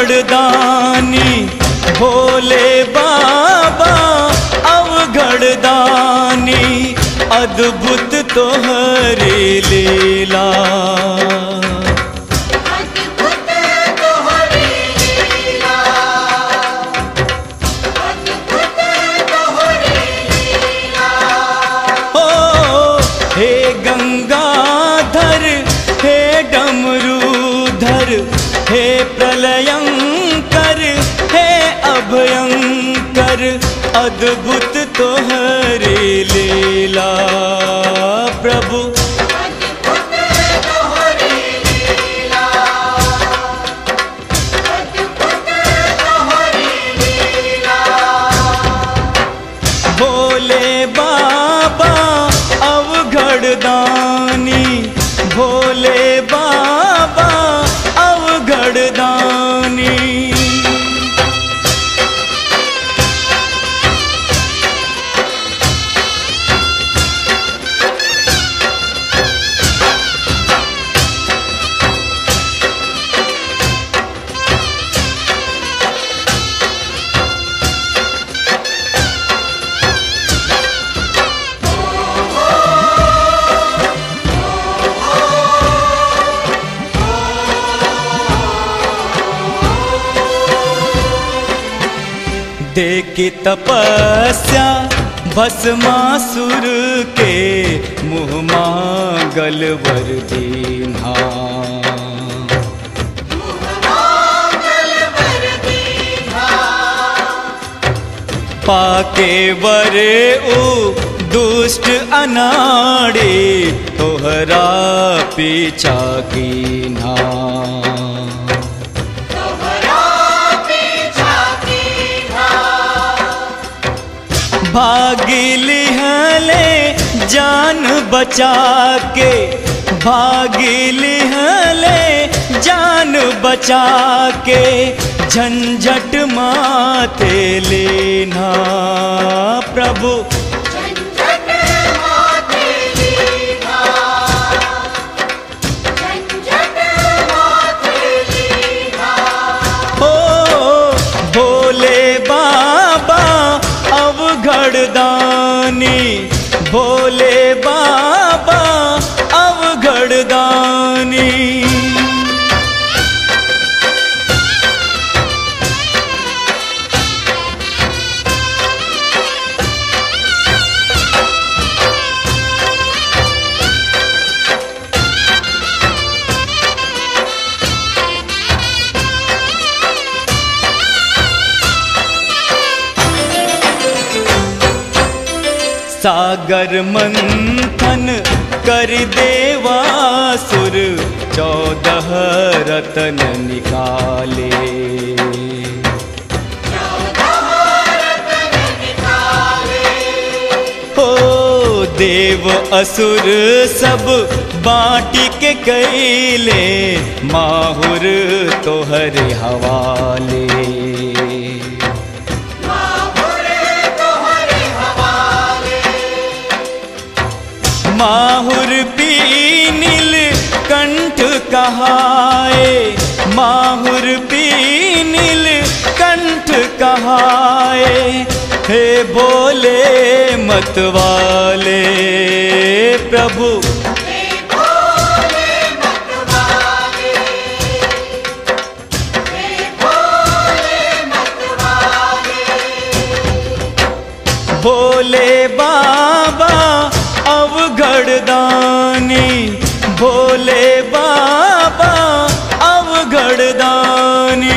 अवघड़दानी भोले बाबा अवघड़दानी अद्भुत तोहरी लीला। अद्भुत तोहरी लीला, अद्भुत तोहरी लीला। ओ हे गंगाधर हे डमरूधर हे प्रलयंकर हे अभयंकर अद्भुत तोहरी लीला प्रभु। अद्भुत तोहरी लीला, अद्भुत तोहरी लीला। भोले बाबा अवघड़दानी भोले बाबा अवघड़दानी। देखी तपस्या भस्मासुर के मुँह मांगल वर दीन्हा। मंगल वर दीन्हा, पाके वरे उ दुष्ट अनाड़ी तोहरा पीछा कीन्हा। तोहरा पीछा कीन्हा। भागिली हले जान बचा के भागिली हले जान बचा के झंझट माथे लेना प्रभु। झंझट माथे लीना, झंझट माथे लीना। ओ भोले बाबा अवघड़दानी भोले बाबा अवघड़दानी। सागर मंथन कर देवासुर 14 रतन निकाले। 14 रतन निकाले। हो देव असुर सब बाटी के कैले माहुर तोहरे हवाले। माहुर पी नील कंठ कहाए माहुर पी नील कंठ कहाए। हे भोले मतवाले प्रभु। हे भोले मतवाले, हे भोले मतवाले। भोले बाबा अवघड़दानी भोले बाबा अवघड़दानी।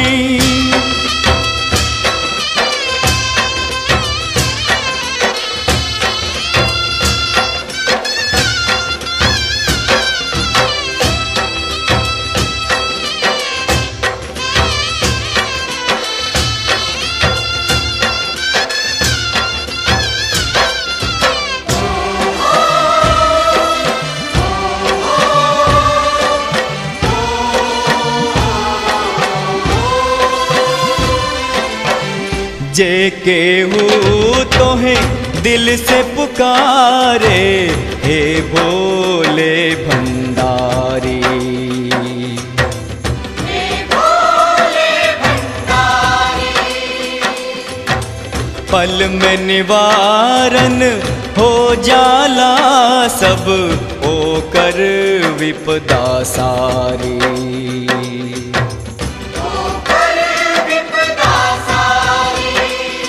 जे केहू तोहे दिल से पुकारे हे भोले भंडारी। हे भोले भंडारी। पल में निवारण हो जाला सब ओकर विपदा सारी। ओकर विपदा सारी।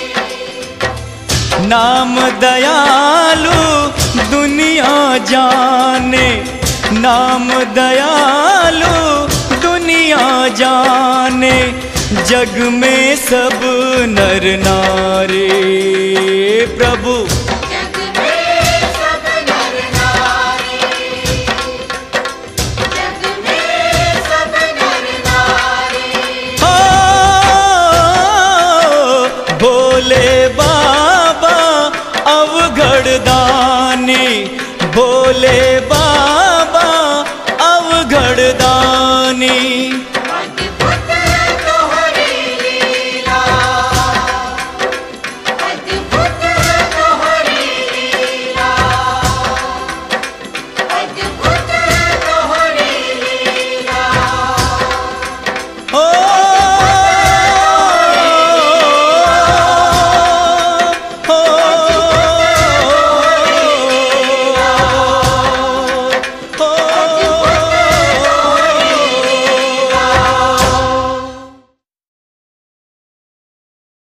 नाम दयालु दुनिया जाने, नाम दयालु दुनिया जाने, जग में सब नर नारी। प्रभु